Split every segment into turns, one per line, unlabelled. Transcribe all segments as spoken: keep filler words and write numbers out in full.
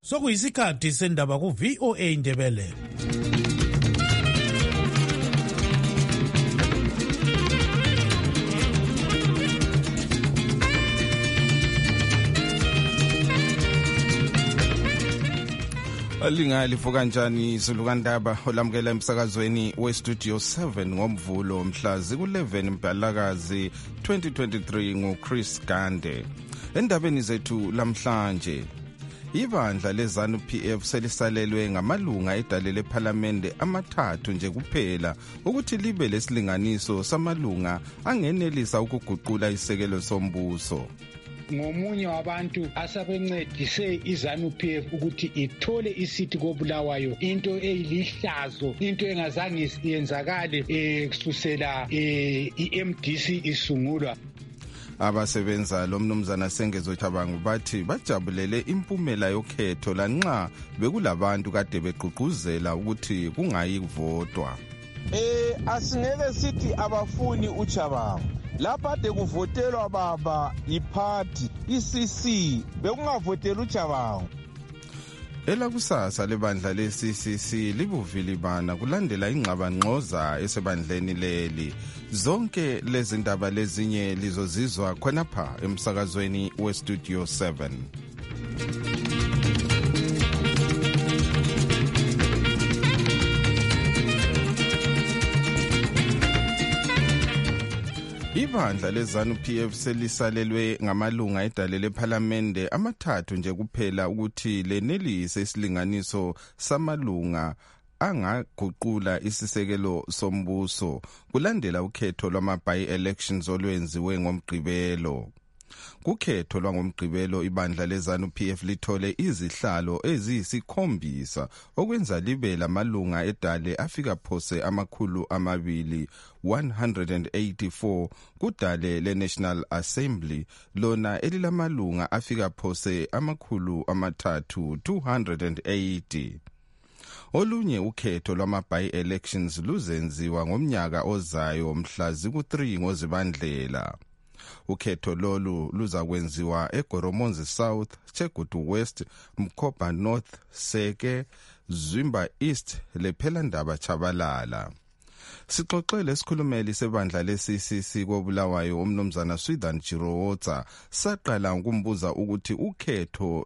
Sokuyisikhathi sendaba ku V O A Ndebele.
Alingali fukanjani Zulukandaba olamukela emsakazweni we Studio seven ngomvulo mhla ziku eleven Mbalakazi twenty twenty-three ngo Chris Gande. Endabeni zethu lamhlanje, ibandla leZANU P F selisalelwe ngamalunga edale lePhalamende amathathu nje kuphela ukuthi libe lesilinganiso samalunga angenelisa ukuguqula isekelo sombuso.
Ngomunye wabantu asabencedise iZANU P F ukuthi ithole isithi koBulawayo, into eyilihlazo, into engazange iyenzakale ekususela i-M D C isungulwa.
Abasebenza lo mnumzana Sengezo Chabangu bathi bajabulele impumela yokhetho lanxa bekulabantu kade beqhuquzela ukuthi kungayi kuvotwa.
Eh asingeke sithi abafuni uChabangu. Lapha de kuvotelwa baba iparty I-C C bekungavotela uChabangu.
Elakusasa lebandla le-C C C libuvilibana kulandela ingxabangxoza esebandleni leli. Zonke lezi ndaba lezinye lizozizwa khonapha emsakazweni we Studio seven. Ibandla leZANU P F selisalelwe ngamalunga edale lePhalamende amathathu nje kuphela ukuthi lenelise isilinganiso samalunga angaguqula isisekelo sombuso kulandela ukhetho lwama-by-elections olwenziwe ngoMgqibelo. Kukhetho lwangomgqibelo ibandla leZANU P F lithole izihlalo eziyisikhombisa okwenza libe lamalunga edale afika phose amakhulu amabili one hundred eighty-four kudale le-National Assembly lona elilamalunga afika phose amakhulu amathathu two hundred eighty. Olunye ukhetho lwama-by-elections luzenziwa ngomnyaka ozayo mhla ziku three ngoZibandlela. Ukhetho lolu luzakwenziwa eGoromonzi South, Chegutu West, Mkopa North, Seke, Zwimba East, lePhelandaba Chabalala. Sixoxele isikhulumeli sebandla le-C C C koBulawayo umnumzana Swithan Jirowotsa saqala ukumbuza ukuthi ukhetho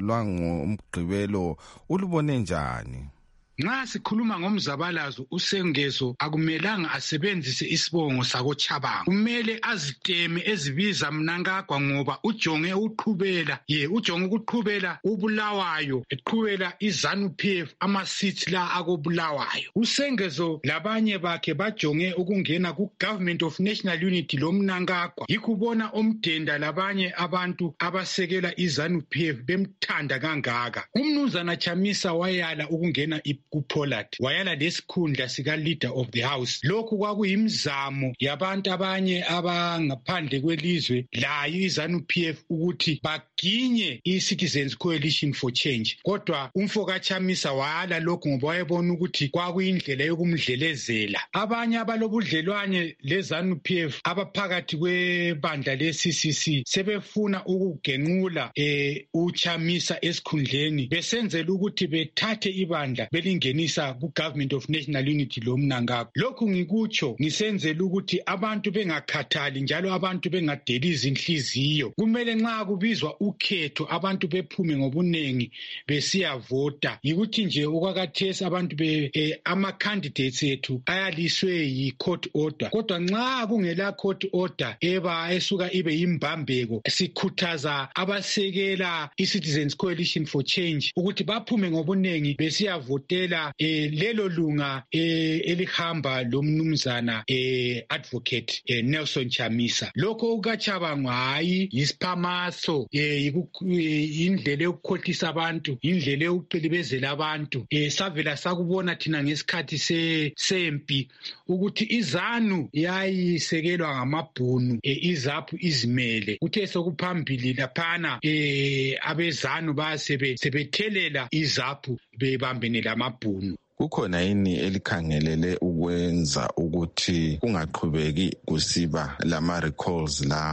lwangomgqibelo ulubone njani.
Nxa sikhuluma ngomzabalazo uSengezo akumelanga asebenzise isibongo sakoChabangu, kumele aziteme ezibiza Mnangagwa ngoba ujonge uqhubela ye ujonge ukuqhubela uBulawayo eqhubela iZANU P F ama-seats la akoBulawayo. uSengezo labanye bakhe bajonge ukungena ku-Government of National Unity lo Mnangagwa, yikubona omdenda labanye abantu abasekela iZANU P F bemthanda kangaka. Umnumzana Chamisa wayala ukungena kuPollard, wayala lesikhundla sika leader of the house. Lokhu kwakuyimizamo yabantu abanye abangaphandle kwelizwe layo iZANU P F ukuthi baginye iCitizens Coalition for Change. Kodwa umfoka Chamisa wayala lokhu ngoba wayebona ukuthi kwakuyindlela yokumdlelezela. Abanye abalobudlelwane leZANU P F abaphakathi kwebandla le-C C C sebefuna ukugenqula eh uChamisa esikhundleni besenzela ukuthi bethathe ibandla belingenisa ku-Government of National Unity lo Mnangagwa. Lokhu ngikutsho ngisenzela ukuthi abantu bengakhathali njalo abantu bengadeli izinhliziyo. Kumele nxa kubizwa ukhetho abantu bephume ngobunengi besiyavota. Yikuthi nje okwakathesi abantu be eh, ama-candidates ethu ayaliswe yi-court order. Kodwa nxa kungela court order eba esuka ibe yimbambeko, sikhuthaza abasekela iCitizens Coalition for Change ukuthi baphume ngobunengi besiyavotela eh lelo lunga eh elihamba lo mnumzana eh advocate eh, Nelson Chamisa. Lokho ukaChabangu hayi yisiphamaso eh indlela yokukhohlisa abantu, indlela yokuqilibezela abantu. Eh savela sakubona thina ngesikhathi se sempi ukuthi iZANU yayisekelwa ngamabhunu eh, izaphu izimele. Kuthe sokuphambili laphana eh abeZANU basebe sebethelela izaphu bebambene lamabhunu.
Kukhona yini elikhangelele ukwenza ukuthi kungaqhubeki kusiba lama recalls lawo?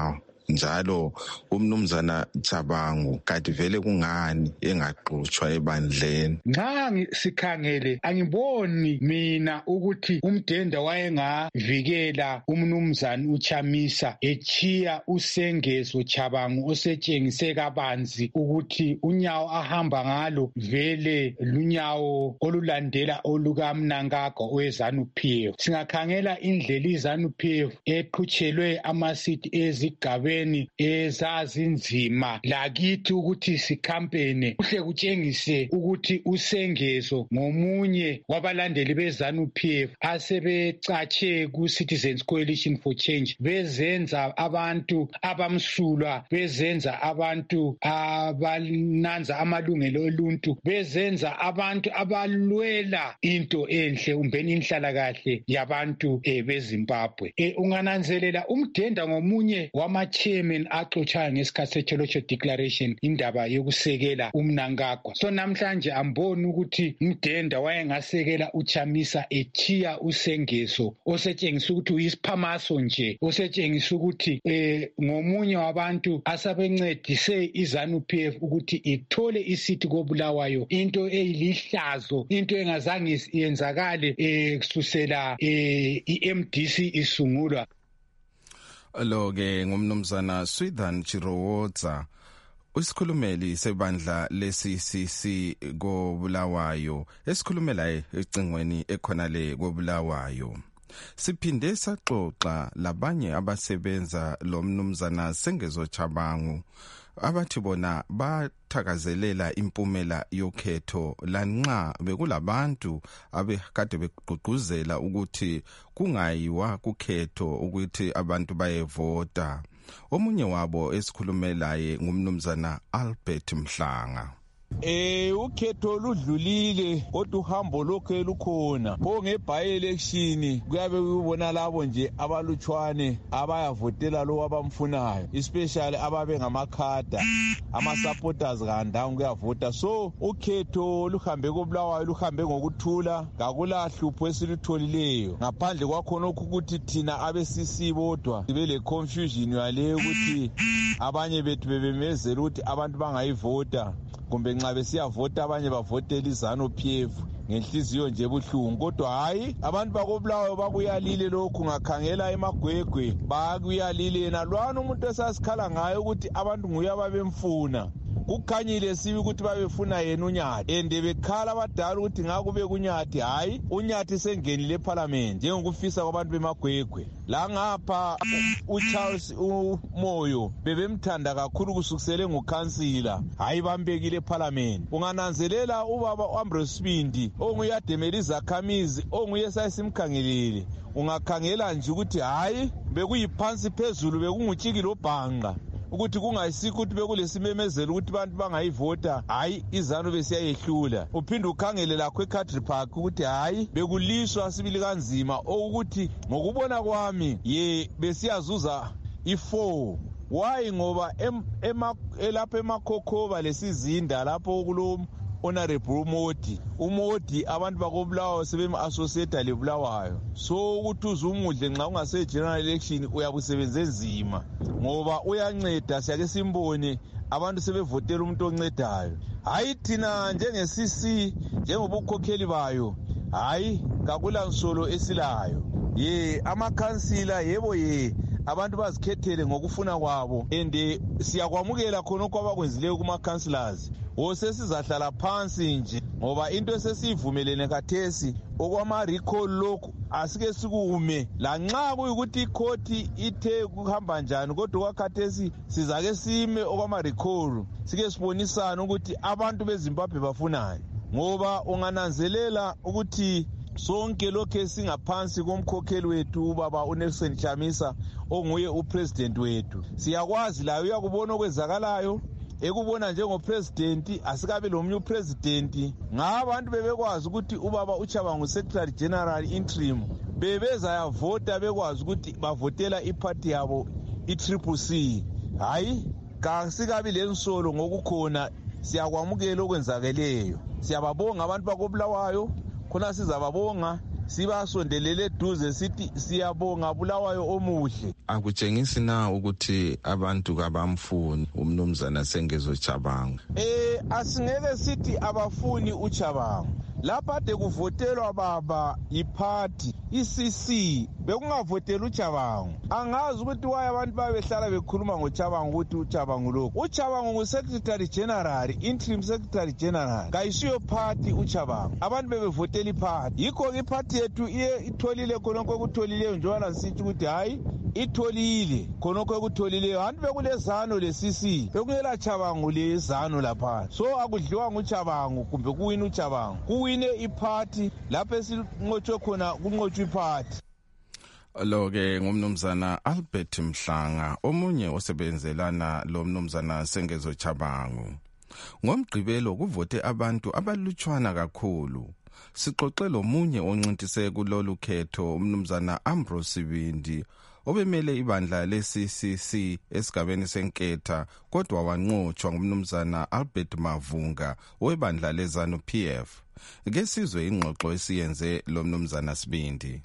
njalo umnumzana Chabangu kanti vele kungani engaxutshwa ebandleni?
Nxa sikhangele angiboni mina ukuthi uMdenda wayengavikela umnumzana uChamisa echiya uSengezo Chabangu osetshengise kabanzi ukuthi unyawo ahamba ngalo vele lunyawo olulandela olukaMnangagwa oweZANU-P F. Singakhangela indlela iZANU-P F eqhutshelwe amasithi ezigabeni ezazinzima lakithi ukuthi sikhampene kuhle kutshengise ukuthi uSengezo ngomunye wabalandeli beZANU-P F asebecatshe ku-Citizens Coalition for Change bezenza abantu abamsulwa, bezenza abantu abananza amalungelo oluntu, bezenza abantu abalwela into enhle umbeni inhlalakahle yabantu eh, beZimbabwe. Eh, ungananzelela uMdenda ngomunye wama-chairman axotshayo ngesikhathi se-Cholocho Declaration indaba yokusekela uMnangagwa. So namhlanje amboni ukuthi uMdenda wayengasekela uChamisa echiya uSengezo osetshengisa ukuthi uyisiphamaso nje, osetshengisa ukuthi eh, ngomunye wabantu asabencedise iZANU-P F ukuthi ithole isithi koBulawayo, into eyilihlazo, into engazange yenzakale eh, kususela eh, i-M D C isungulwa.
Lo ke ngumnumzana Swithan Chirowodza, isikhulumeli sebandla le-C C C koBulawayo, esikhulumela ecingweni ekhona le koBulawayo. Siphinde saxoxa labanye abasebenza lo mnumzana Sengezo Chabangu abathi bona bathakazelela impumela yokhetho lanxa bekulabantu abekade begqugquzela ukuthi kungayiwa kukhetho ukuthi abantu bayevota. Omunye wabo esikhulumelaye ngumnumzana Albert Mhlanga.
Eh ukhetho ludlulile kodwa uhambo lokho lukhona. Pho ngebuy election kuyabe kubona labo nje abalutshwane abayavotela lo abamfunayo, especially ababe ngamakhada ama supporters kandawo kuyavota. So ukhetho luhambe koBulawayo, luhambe ngokuthula, akula hlupho esilitholileyo ngaphandle kwakhona ukuthi thina abe-C C bodwa sibe le confusion yale ukuthi abanye bethu bebemezela ukuthi abantu bangayivota kumbe nxa besiyavota abanye bavotela iZANU-P F ngenhliziyo nje buhlungu. Kodwa hayi, abantu bakoBulawayo bakuyalile lokhu, ngakhangela emagwegwe bakuyalile nalwana umuntu esasikhala ngayo ukuthi abantu nguye ababemfuna. Kukhanyile sibi ukuthi babefuna yena uNyathi ende bekhala abadala ukuthi ngakube kuNyathi. Hayi, uNyathi sengenile eParliament njengokufisa kwabantu bemagwegwe. La ngapha uCharles uMoyo bebemthanda kakhulu kusukusele ngukhansila, hayi bambekile eParliament. Ungananzelela ubaba uAmbrose Sibindi onguyademela izakhamizi onguye sayisimkhangelile, ungakhangela nje ukuthi hayi bekuyiphansi phezulu, bekungutshikilo obhanga ukuthi kungayisikho ukuthi bekulesimemezelo ukuthi abantu bangayivota, hayi iZANU besiyayehlula. Uphinde ukhangele lakho eCountry Park ukuthi hayi bekuliswa sibili kanzima, ukuthi ngokubona kwami ye besiyazuza i-four. Why? Ngoba elapha eMakhokhoba lesizinda lapho kulo Honorable Modi umodi abantu bakoBulawayo sebema-associate leBulawayo. So ukuthi uzumudle nxa ungase general election uyabusebenza enzima ngoba uyanceda, siyake simbone abantu sebevotela umuntu oncedayo. Hayi thina njenge-C C njengobukhokheli bayo, hayi kakula nsolo esilayo. Ye amakhansila yebo ye abantu bazikhethele ngokufuna kwabo ende siyakwamukela khonokho abakwenzileyo kuma-councillors. Osesizahlala phansi nje ngoba into esesivumelene kathesi okwama-recall lokhu asike sikume lanxa kuyikuthi ikhoti ithe kuhamba njani, kodwa kwakhathesi sizake sime okwama-recall sike sibonisana ukuthi abantu beZimbabwe bafunani, ngoba ungananzelela ukuthi sonke lokho esingaphansi komkhokheli wethu ubaba uNelson Chamisa onguye upresident wethu. Siyakwazi layo uyakubona okwenzakalayo, ekubona njengopresident asikabe lomunye upresident. Ngabantu bebekwazi ukuthi ubaba uChabangu secretary general interim bebeza yavota bekwazi ukuthi bavotela iparty yabo i-Triple C. Hayi kasikabi lensolo ngokukhona, siyakwamukela okwenzakeleyo. Siyababonga abantu bakoBulawayo, khona sizababonga sibasondelele eduze sithi siyabonga Bulawayo omuhle.
Akutshengisi na ukuthi abantu kabamfuni umnumzana Sengezo Chabangu?
Eh asingeke sithi abafuni uChabangu. Lapha de kuvotelwa baba iphathi I-C C bekungavotela uChabangu. Angazi ukuthi waye abantu babehlala bekhuluma ngoChabangu ukuthi uChabangu lokho. uChabangu ngu-Secretary General, Interim Secretary General. Kayisiyo party uChabangu. Abantu bebevotela iphathi. Yikho ke iphathi yethu iye itholile khonokho okutholileyo njengoba sithi ukuthi hayi itholile khonokho okutholileyo. Abantu bekulezano le-C C bekungela Chabangu lezano lapha. So akudliwa nguChabangu kumbe kuwina uChabangu. Kuwine iphathi lapho esinqotshwe khona kunqotshwe iphathi.
Lo ke ngumnumzana Albert Mhlanga, omunye osebenzelana lo mnumzana Sengezo Chabangu. Ngomgqibelo kuvote abantu abalutshwana kakhulu. Sixoxe lo munye oncintise kulolu khetho umnumzana Ambrose Sibindi obemele ibandla le-C C C esigabeni senketha kodwa wanqotshwa ngumnumzana Albert Mavunga webandla leZANU P F. Ke sizwe ingxoxo esiyenze lo mnumzana Sibindi.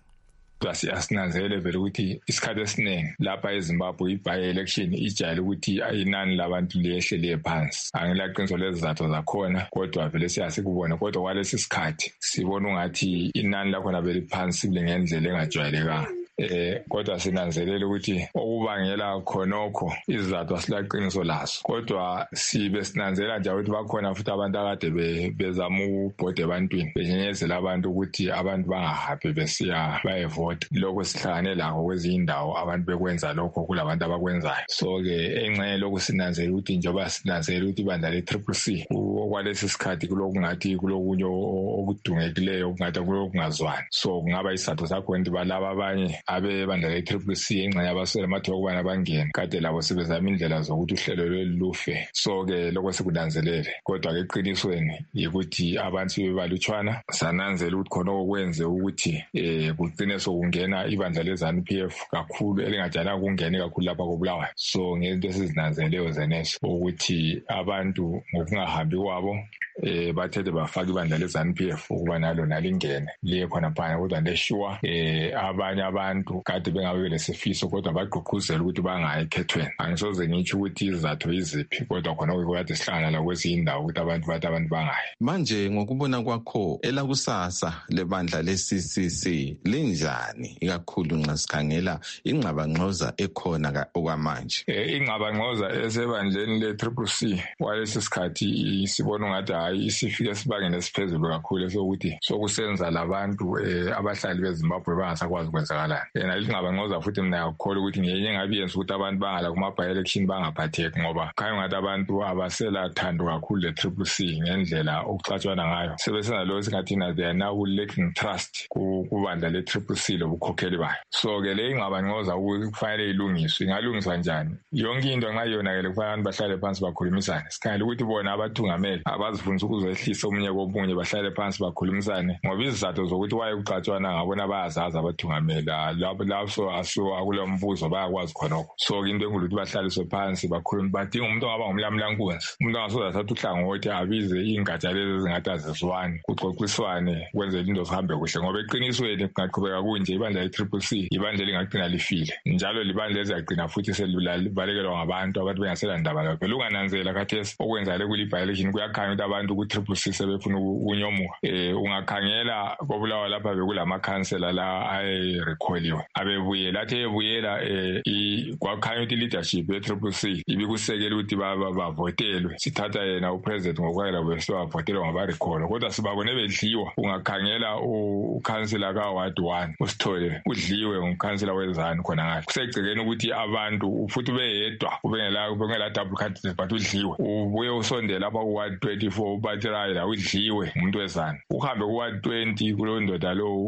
Asinanzele vele ukuthi isikhathi esiningi lapha eZimbabwe i-by-election ijayele ukuthi inani labantu liyehlele phansi. Angilaqiniso lezizathu zakhona kodwa vele siyasikubona kodwa kwalesi sikhathi sibona ungathi inani lakhona vele phansi ngendlela engajwayelekanga. Eh kodwa sinanzelela ukuthi okubangela khonokho izizathu asilaqiniso lazo kodwa sibe sinanzelela nje ukuthi bakhona futhi abantu akade bezama ukubhoda ebantwini benyenyezela abantu ukuthi abantu bangahambi besiya bayevota. Lokho sihlangane lakho kwezindawo abantu bekwenza lokho kulabantu abakwenzayo. So ke engxenye lokho sinanzelela ukuthi njengoba sinanzelela ukuthi ibandla le-Triple C okwalesi sikhathi kulokungathi kulokunye okudungekileyo okungathi kulokungazwani. So kungaba isizathu sakho ukuthi balaba abanye abe bandla le-Triple C engxenye abaswele amathuba okubana bangene kade labo sebezama indlela zokuthi uhlelo lolu lufe. So ke lokho sikunanzelele kodwa ke eqinisweni yikuthi abantu bebalutshwana sananzela ukuthi khona okwenze ukuthi eh kugcine sokungena ibandla leZANU P F kakhulu elingajana kungene kakhulu lapha koBulawayo. So ngento esizinanzeleyo zeneso ukuthi abantu ngokungahambi kwabo eh bathethe bafaka ibandla leZANU P F ukuba nalo nalingene liye khona phana kodwa ndesure eh abanye abantu kade bengabe lesifiso kodwa bagqugquzela ukuthi bangayi ekhethweni. Angisoze ngitsho ukuthi izathu iziphi kodwa khona ukuyade sihlangana la kwezindawo ukuthi abantu bathi abantu bangayi.
Manje ngokubona kwakho elakusasa lebandla le-C C C linjani ikakhulu nxa sikhangela ingxabangxoza ekhona okwamanje?
Eh ingxabangxoza esebandleni le-Triple C walesi sikhathi sibona ungathi hayi isifike sibangene esiphezulu kakhulu sokuthi sokusenza labantu eh abahlali beZimbabwe bangasakwazi kwenzakalana. Yena ingxabangxoza futhi mina yakholwa ukuthi ngenye ngabiyenza ukuthi abantu bangala kuma by-election bangaphatheki ngoba khaya ngathi abantu abasela thando kakhulu le-Triple C ngendlela okuxatshwana ngayo. Sebesenza lo singathi na they are now lacking trust kubandla le-Triple C lobukhokheli bayo. So ke le ingxabangxoza kufanele ilungiswe. Ingalungiswa njani? Yonke into nxa yonakele kufanele abantu bahlale phansi bakhulumisane. Sikhangela ukuthi bona abathungameli abazifundisa ukuzehlisa omunye komunye bahlale phansi bakhulumisane ngoba izizathu zokuthi waye kuxatshwana ngabona bayazazi abathungameli lapho lapho aso akule mbuzo bayakwazi khonokho. So into enkulu ukuthi bahlaliswe phansi bakhulume badinga umuntu ongaba ngumlamlankunzi umuntu angasoze athathe uhlangothi abize ingatsha lezi ezingathi azizwani kuxoxiswane kwenzela into zihambe kuhle ngoba eqinisweni kungaqhubeka kunje ibandla le-Triple C ibandla lingagcina lifile njalo libandla lezagcina futhi selibalekelwa ngabantu abantu bengasela ndaba lakho. Lungananzela khathesi okwenzakale kule by-election kuyakhanya ukuthi abantu ku-Triple C sebefuna ukunyomuka. Eh ungakhangela koBulawayo lapha bekulamakhansela la ayerekholiwe abebuyela athe ebuyela eh kwakhanya ukuthi leadership ye-Triple C ibikusekela ukuthi bavotelwe sithatha yena upresident ngokwayela bese bavotelwe ngabarekholo kodwa sibabone bedliwa. Ungakhangela ukhansela kaWard one uSithole udliwe ngumkhansela weZANU khona ngathi kusegcekeni ukuthi abantu futhi beyedwa ubengela ubengela double candidate but udliwe ubuye usondela lapha kuWard twenty-four uBatirayila udliwe umuntu weZANU uhambe kuWard twenty kulo ndoda lo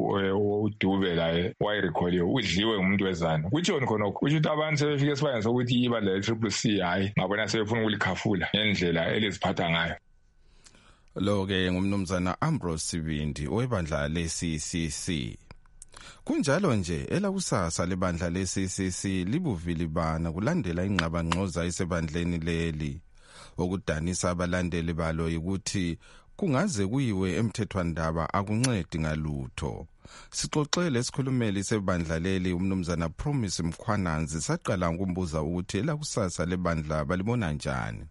uDube la wayerekholiwe udliwe umuntu weZANU. Kuthini khona ukuthi abantu sebefike sibayenza ukuthi ibandla le-Triple C hayi ngabona sebefuna ukulikhafula ngendlela eliziphatha ngayo.
Lo ke ngumnumzana Ambrose Sibindi webandla le-C C C. Kunjalo nje elakusasa lebandla le-C C C libuvilibana kulandela ingxabangxoza isebandleni leli. Okudanisa abalandeli balo ukuthi kungaze kuyiwe emthethwandaba akuncedi ngalutho. Sixoxele isikhulumeli sebandla leli umnumzana Promise Mkhwananzi saqala ukumbuza ukuthi elakusasa lebandla balibona njani.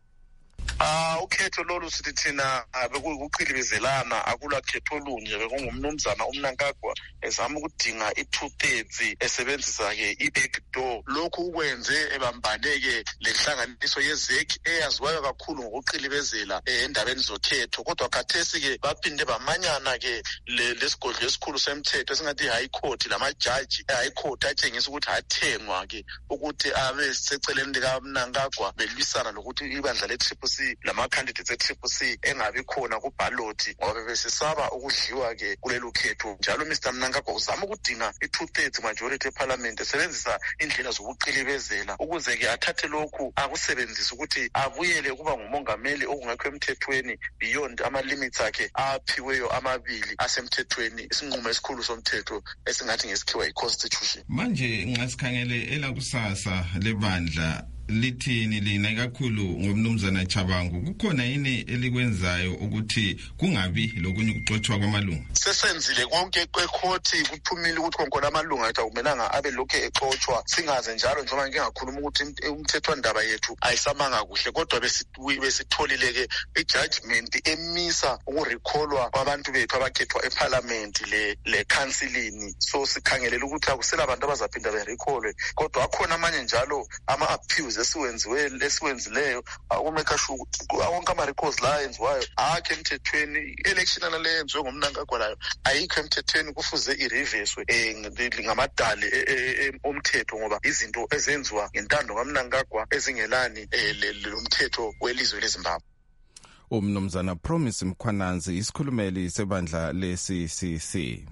Ah ukhetho lolu sithi thina bekuqhilibezelana akula khetho olunye bekungumnumzana uMnankagwa ezama ukudinga i-two thirds esebenzisa ke i-backdoor. Lokhu ukwenze ebambaneke lenhlanganiso yezeki eyaziwayo kakhulu ngokuqhilibezela endabeni zokhetho. Kodwa khathesi ke baphinde bamanyana ke lesigodlo esikhulu semthetho esingathi high court lamajaji high court atshengisa ukuthi athengwa ke ukuthi abe seceleni lika Mnankagwa belwisana lokuthi ibandla le-Triple C lama candidates e-Triple C engabi khona ku ballot ngoba besisaba ukudliwa ke kulelo khetho. Njalo Mister Mnankagwa uzama ukudinga i-two thirds majority eParliament esebenzisa indlela zokuqhilibezela ukuze ke athathe lokhu akusebenzisa ukuthi abuyele kuba ngumongameli okungekho emthethweni beyond ama limits akhe aphiweyo amabili asemthethweni isinqumo esikhulu somthetho esingathi ngesikhiwa i-constitution.
Manje ngasikhangele elakusasa lebandla lithini lina kakhulu ngomnumzana Chabangu, kukhona yini elikwenzayo ukuthi kungabi lokunye ukuxoxwa kwamalunga?
Sesenzile konke kwekhoti kuphumile ukuthi konke amalunga ethu akumelanga abe lokho exoxwa. Singaze njalo njengoba ngike ngakhuluma ukuthi umthethwandaba yethu ayisamanga kuhle, kodwa besitholile ke i-judgment emisa ukurecallwa kwabantu bethu abakhethwa eParliament le le councilini. So sikhangelela ukuthi akusela abantu abazaphinda berecallwe, kodwa akhona amanye njalo ama-appeals esiwenziwe lesiwenzileyo ukumeka sure wonke ama-records la enziwayo akhe emthethweni. Election le yenziwe ngomNankagwa layo ayikho emthethweni, kufuze i-reverse ngamadali omthetho ngoba izinto ezenziwa ngentando kaMnankagwa ezingelani lo mthetho welizwe leZimbabwe.
Umnumzana Promise Mkhwananzi isikhulumeli sebandla le-C C C.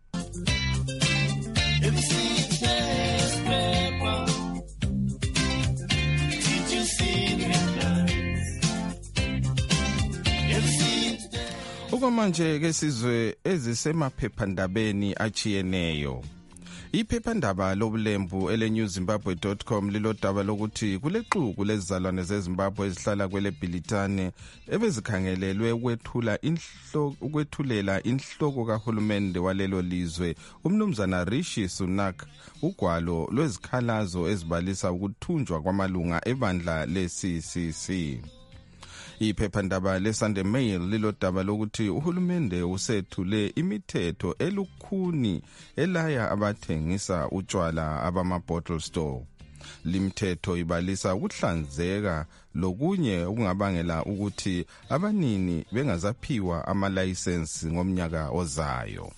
Okwamanje ke sizwe ezisemaphephandabeni achiyeneyo. Iphephandaba lobulembu ele new zimbabwe dot com lilodaba lokuthi kulexuku lezizalwane zeZimbabwe ezihlala kwele Bhilitane ebezikhangelelwe ukwethula inhloko ukwethulela inhloko kahulumende walelo lizwe umnumzana Rishi Sunak ugwalo lwezikhalazo ezibalisa ukuthunjwa kwamalunga ebandla le-C C C. Iphephandaba le-Sunday Mail lilodaba lokuthi uhulumende usethule imithetho elukhuni elaya abathengisa utshwala abama-bottle store. Limthetho ibalisa ukuhlanzeka lokunye okungabangela ukuthi abanini bengazaphiwa ama-license ngomnyaka ozayo.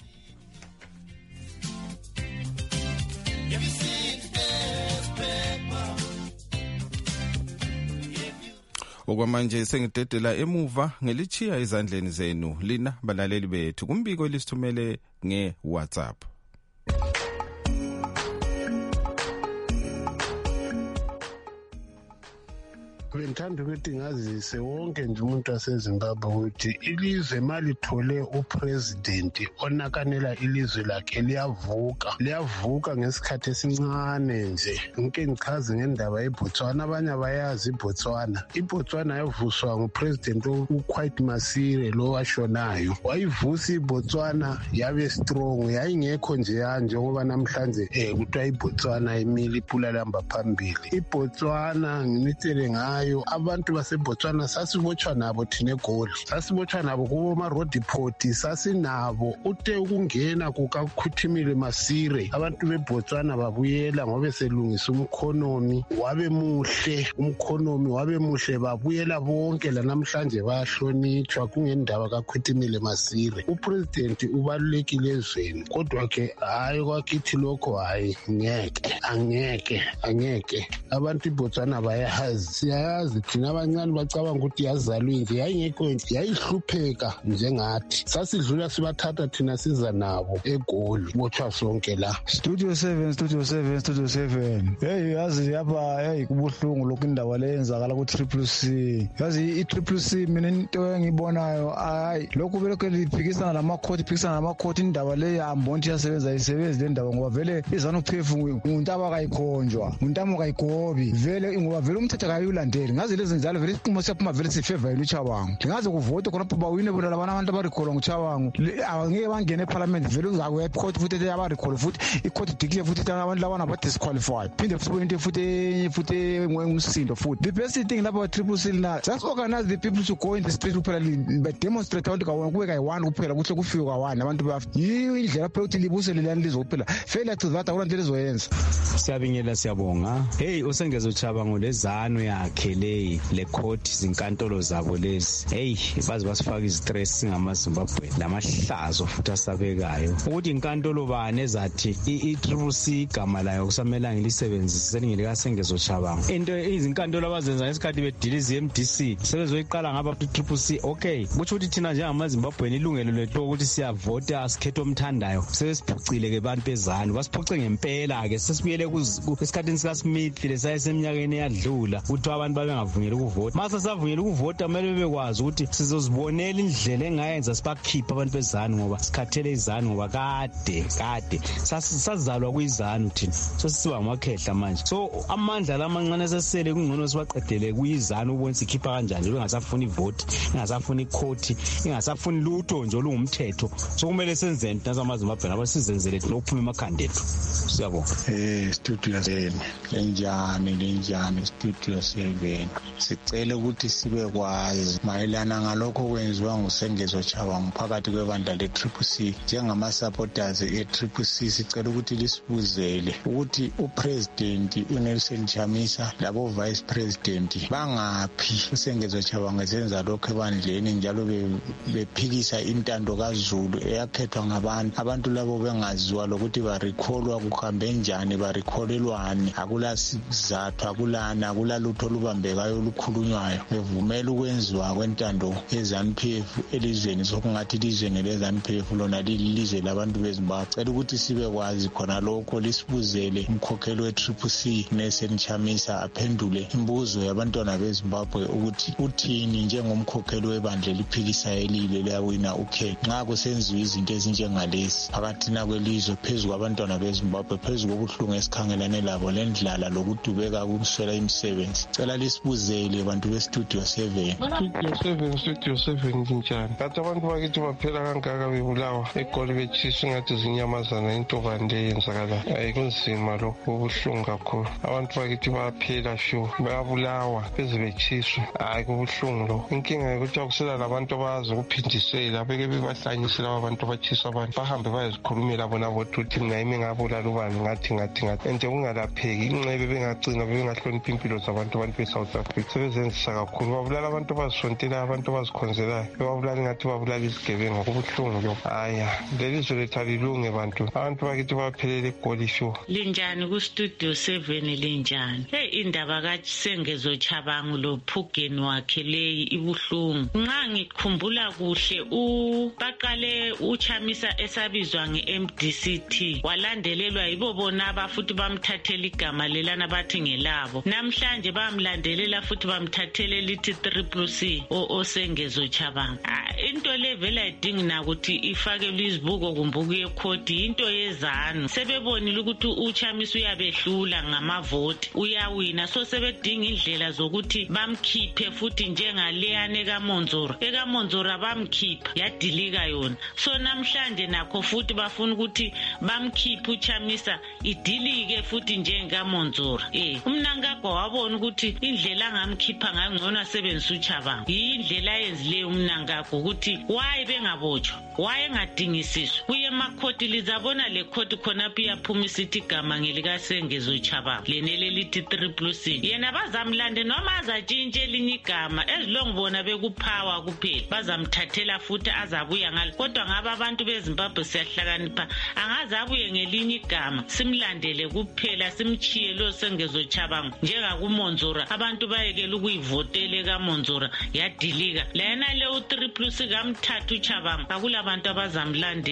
Okwamanje sengidedela emuva ngelichiya izandleni zenu lina balaleli bethu kumbiko elisithumele nge-WhatsApp.
Bengithanda ukuthi ngazise wonke nje umuntu waseZimbabwe ukuthi ilizwe malithole upresident onakanela ilizwe lakhe liyavuka liyavuka ngesikhathi esincane nje. Ngike ngichaze ngendaba yeBotswana, abanye bayazi iBotswana. iBotswana yavuswa ngupresident uQuite Masire lo washonayo. Wayivusa iBotswana yabe strong, yayingekho nje kanje ngoba namhlanje eh kuthiwa iBotswana imile ipulalamba phambili. iBotswana nginitele ngayo abantu baseBotswana sasibotshwa nabo thina eGoli, sasibotshwa nabo kubo ma-road depot, sasinabo ute ukungena kukaKhuthimile Masire. Abantu beBotswana babuyela ngoba selungisa umkhonomi wabe muhle, umkhonomi wabe muhle, babuyela bonke la namhlanje bayahlonitshwa kungendaba kaKhuthimile Masire. Upresident ubalulekile ezweni, kodwa ke hayi kwakithi lokho hayi ngeke angeke angeke abantu iBotswana bayazi yazi thina abancane bacabanga ukuthi yazalwe nje, yayingekho nje, yayihlupheka njengathi. Sasidlula sibathatha thina siza nabo eGoli botshwa sonke la.
Studio seven Studio seven Studio seven hey yazi yapha hey kubuhlungu lokho indaba leyenzakala ku Triple C. Yazi i Triple C mina into engibonayo hayi lokho belokho liphikisana lamakhoti phikisana lamakhoti indaba le yambo nje yasebenza isebenzi le ndaba ngoba vele izana uphefu umuntu abakayikhonjwa umuntu amukayigobi vele ngoba vele umthetho akayulande vele ngaze lezi njalo vele isiqumo siyaphuma vele sifavor yena uChabangu ngaze kuvote khona bawine bona labana abantu abarecall ngoChabangu angeke bangene eparliament vele uzakuya ecourt futhi abarecall futhi icourt declare futhi abantu labana ba disqualified phinde futhi into futhi futhi ngumsindo futhi the best thing lapha triple C na just organize the people to go in the street kuphela ba demonstrate abantu kawo kube kayi-one kuphela kuhle kufike ka-one abantu bafi yiyo indlela phela ukuthi libuse lelani lizokuphela failure to that akulento lizoyenza.
Siyabingelela siyabonga. Hey uSengeza uChabangu lezano yakhe le le court zinkantolo zabo lezi hey bazi basifaka istress ngamaZimbabwe lamahlazo futhi asabekayo ukuthi inkantolo bane ezathi i-Triple C igama layo kusamela ngilisebenzise selingile kaSengeza uChabangu into izinkantolo abazenza ngesikhathi bediliza i-M D C sebezoyiqala ngaba Triple C okay kuthi ukuthi thina njengamaZimbabwe ilungelo lethu ukuthi siyavota asikhethe omthandayo sebesiphucile ke bantu bezanu basiphuce ngempela ke sesibuyele esikhathini sika Smith lesayeseminyakeni eyadlula ukuthi abantu babengavunyelwa ukuvota mase savunyelwa ukuvota kumele bebekwazi ukuthi sizozibonela indlela engayenza sibakhipha abantu bezanu ngoba sikhathele izanu ngoba kade kade sasizalwa kuyizanu thina so sisiba amakhehla manje so amandla lamancane sesele kungcono sibaqedele kuyizanu ubone sikhipha kanjani nje bengasafuni ivote ingasafuni icourt ingasafuni lutho nje olungumthetho so kumele senzeni nasamaZimbabwe abasizenzele lokuphuma emakhanda ethu siyabonga.
Eh studio seven lenjani lenjani studio seven sicela ukuthi sibe kwazi mayelana ngalokho kwenziwa nguSengeza uChabangu phakathi kwebandla le-Triple C njengama supporters e-Triple C sicela ukuthi lisibuzele ukuthi upresident uNelson Chamisa labo vice president bangaphi uSengeza uChabangu esenza lokho ebandleni njalo bephikisa intando kaZulu eyakhethwa ngabantu abantu labo bengaziwa lokuthi barecallwa kuhambe njani barecallelwani akula sizathu akulana akulalutho olubambekayo olukhulunywayo bevumela ukwenziwa kwentando yeZANU P F elizweni sokungathi ilizweni leZANU P F lona lilizwe labantu beZimbabwe cela ukuthi sibe kwazi khona lokho lisibuzele umkhokheli we-Triple C Nelson Chamisa aphendule imbuzo yabantwana beZimbabwe ukuthi uthini njengomkhokheli webandla liphikisa elile liyawina ukhe nxa kusenziwa izinto ezinjengalezi phakathi kwelizwe phezu kwabantwana beZimbabwe phezu kobuhlungu esikhangelane labo lendlala lokudubeka kumswela imisebenzi cela lisibuzele bantu be-Studio seven.
Studio seven Studio seven njani kathi abantu bakithi baphela kangaka bebulawa egoli betshisa ngathi zinyamazana intobande eyenzakala hayi kunzima lokho kubuhlungu kakhulu abantu bakithi baphela sho bayabulawa beze betshiswa hayi kubuhlungu lo inkinga yokuthi akusela labantu abazi ukuphindisela beke bebahlanyisela abantu batshisa abantu bahambe bayezikhulumela bona bokuthi mina yimi ngabulala ubani ngathi ngathi ngathi ende ungalapheki inxebe bengagcina bengahlonipha impilo zabantu abantu be-South Africa sebezenzisa kakhulu babulala abantu abazisontela abantu abazikhonzelayo bebabulala ngathi babulala isigebenga kubuhlungu lo haya lelizwe lethu alilunge bantu abantu bakithi baphelele egoli sho
linjani ku-Studio seven linjani hey indaba kaSengeza uChabangu lo phugeni wakhe leyi ibuhlungu nxa ngikhumbula kuhle ubaqale uChamisa esabizwa nge-M D C T walandelelwa yibo bona abafuthi bamthathela igama lelana bathi ngelabo namhlanje bamlandelela futhi bamthathele lithi Triple C oSengeza uChabangu into le vela idingi na ukuthi ifakelwe izibuko kumbuku yecourt into yezanu sebebonile ukuthi uChamisa uyabehlula ngamavoti uyawina so sebedinga indlela zokuthi bamkhiphe futhi njengaleyane kaMonzora ekaMonzora bamkhipha yadilika yona so namhlanje nakho futhi bafuna ukuthi bamkhiphe uChamisa idilike futhi njengaMonzora eh umnankagwa wabona ukuthi indlela angamkhipha ngangcono asebenzisa uChabangu indlela yenzileyo umnankagwa ukuthi why bengabotshwa why engadingisiswa kuye emakhoti lizabona le court khona phi yaphuma isithi igama ngelikaSengeza uChabangu lenele lithi Triple C yena bazamlande noma azatshintshe elinye igama ezilongibona bekuphawa kuphela bazamthathela futhi azabuya ngalo kodwa ngaba abantu beZimbabwe siyahlakanipha angaze abuye ngelinye igama simlandele kuphela simchiye lo Sengeza uChabangu njengakuMonzora abantu bayekela ukuyivotela kaMonzora yadilika lena le u-Triple C kamthathu uChabangu akulabantu abazamlandela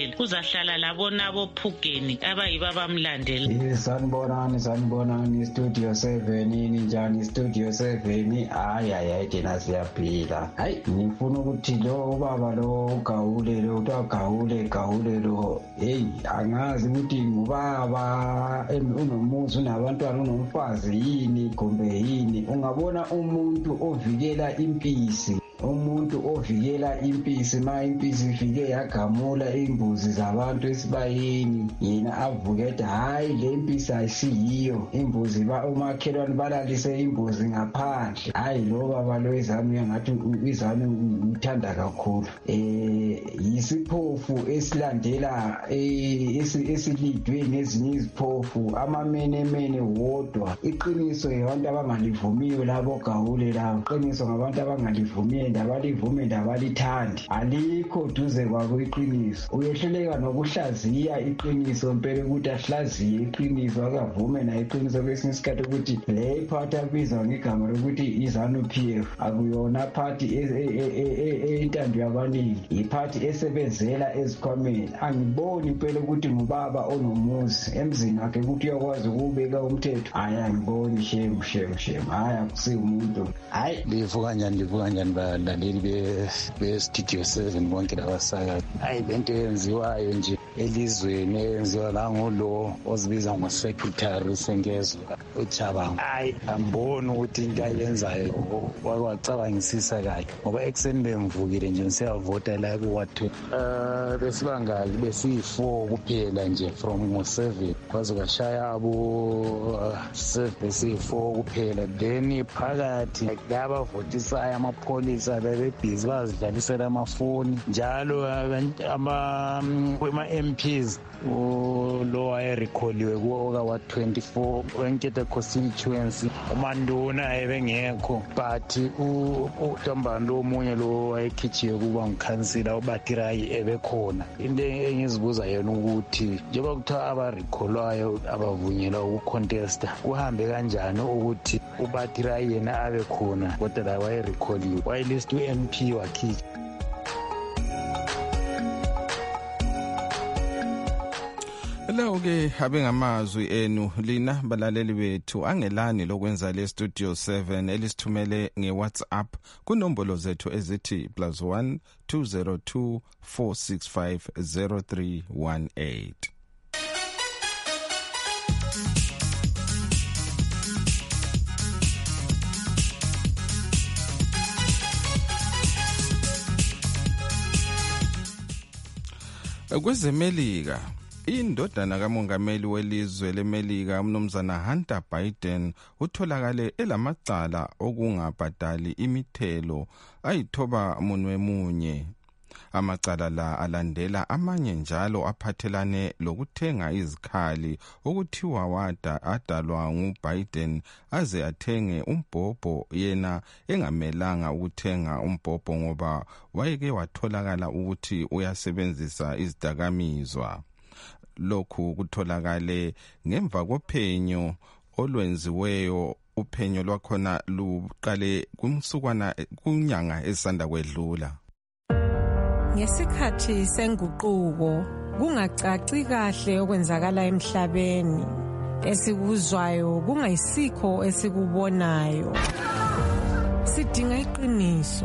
uhlala labona bophugeni abayibo abamlandela.
Sanibonani sanibonani Studio seven ninjani Studio seven hayi hayi thina siyaphila. Hayi ngifuna ukuthi lo baba lo ugawule lo utagawule gawule lo hey angazi ukuthi ngubaba unomuzi unabantwana unomfazi yini kumbe yini. Ungabona umuntu ovikela impisi umuntu ovikela impisi ma impisi ifike yagamula imbuzi zabantu esibayeni yena avukethe hayi le impisi ayisiyiyo imbuzi ba umakhelwane balalise imbuzi ngaphandle. Hayi lo baba lo izami ngathi izami ngithanda kakhulu eh yisiphofu esilandela esilidwe nezinye iziphofu amamenemene wodwa. Iqiniso yabantu abangalivumiyo labo gawule labo iqiniso ngabantu abangalivumiyo ndabalivume ndabalithandi alikho duze kwabo iqiniso. Uyehluleka nokuhlaziya iqiniso mpela ukuthi ahlaziye iqiniso akavume na iqiniso kwesinye isikhathi ukuthi le party abizwa ngegama lokuthi izanu P F akuyona party entando yabaningi iparty esebenzela ezikhwameni. Angiboni mpela ukuthi ngubaba onomuzi emzini wakhe ukuthi uyakwazi ukubeka umthetho. Hayi angiboni shame shame shame hayi akusi umuntu. Hayi
livuka kanjani livuka kanjani balaleli be Studio seven bonke labasakazi. Hayi lento yenziwayo nje elizweni yenziwa la ngulo ozibiza ngo-secretary Sengezo uChabangu. Hayi amboni ukuthi into ayenzayo wakwacabangisisa kahle ngoba ekuseni bemvukile nje siyavota la kuwathu uh besibangaki besiyi-four kuphela nje from ngo-seven kwaze kwashaya abo seven besiyi-four kuphela then phakathi labavotisayo amapholisa bebebhizi bazidlalisela amafoni njalo ama-M Ps lo wayerekholiwe kuwoka wa-twenty-four wenketha constituency umanduna ebengekho but uDambani lo omunye lo wayekhitshiwe kuba ngukhansila uBatirayi ebekhona. Into engizibuza yena ukuthi njengoba kuthiwa abarekholwayo abavunyelwa ukucontesta kuhambe kanjani ukuthi uBatirayi yena abe khona kodwa la wayerekholiwe wayelist u-M P wakhitsha.
Lawo ke abengamazwi enu lina balaleli bethu angelani lokwenza le Studio seven elisithumele ngeWhatsApp kunombolo zethu ezithi plus one two zero two four six five zero three one eight. Kwezemelika indodana kamongameli welizwe leMelika umnumzana Hunter Biden utholakale elamacala okungabhadali imithelo ayithoba munwe munye. Amacala la alandela amanye njalo aphathelane lokuthenga izikhali okuthiwa wada adalwa nguBiden aze athenge umbhobho yena engamelanga ukuthenga umbhobho ngoba wayeke watholakala ukuthi uyasebenzisa izidakamizwa. Lokhu kutholakale ngemva kophenyo olwenziweyo. Uphenyo lwakhona luqale kumsukwana kunyanga esanda kwedlula.
Ngesikhathi senguquko kungacaci kahle okwenzakala emhlabeni esikuzwayo kungayisikho esikubonayo. Sidinga iqiniso.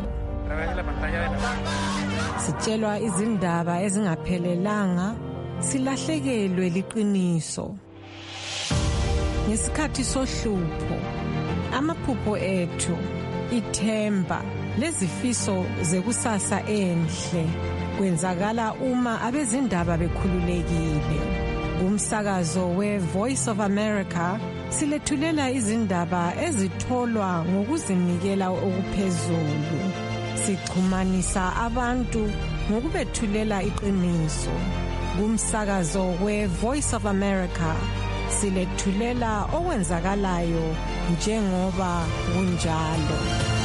Sitshelwa izindaba ezingaphelelanga silahlekelwe liqiniso. Ngesikhathi sohlupho amaphupho ethu ithemba lezifiso zekusasa enhle kwenzakala uma abezindaba bekhululekile. Kumsakazo we-Voice of America silethulela izindaba ezitholwa ngokuzinikela okuphezulu. Sichumanisa abantu ngokubethulela iqiniso. Kumsakazo we-Voice of America silethulela okwenzakalayo njengoba kunjalo.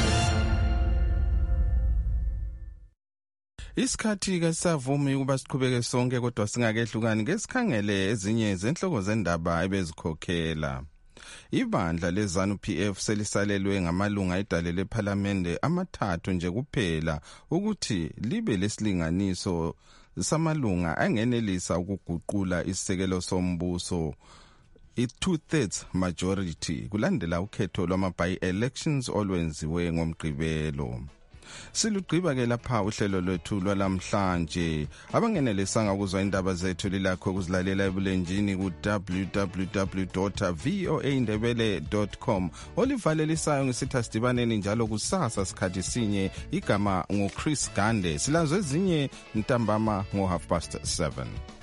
Isikhathi ke savumi ukuba siqhubeke sonke kodwa singakehlukani ngesikhangele ezinye zenhloko zendaba ebezikhokhela. Ibandla leZanu P F selisalelwe ngamalunga edale leParliament amathathu nje kuphela ukuthi libe lesilinganiso samalunga angenelisa ukuguqula isisekelo sombuso i-two-thirds majority kulandela ukhetho lwama-by-elections olwenziwe ngomgqibelo. Silugqiba ke lapha uhlelo lwethu lwalamhlanje. Abangenelisanga ukuzwa indaba zethu lilakho ukuzilalela ebulenjini ku w w w dot voa ndebele dot com. Olivalelisayo ngisitha sidibaneni njalo kusasa sikhathi sinye. Igama ngo Chris Gande. Silazo ezinye ntambama ngo half past seven.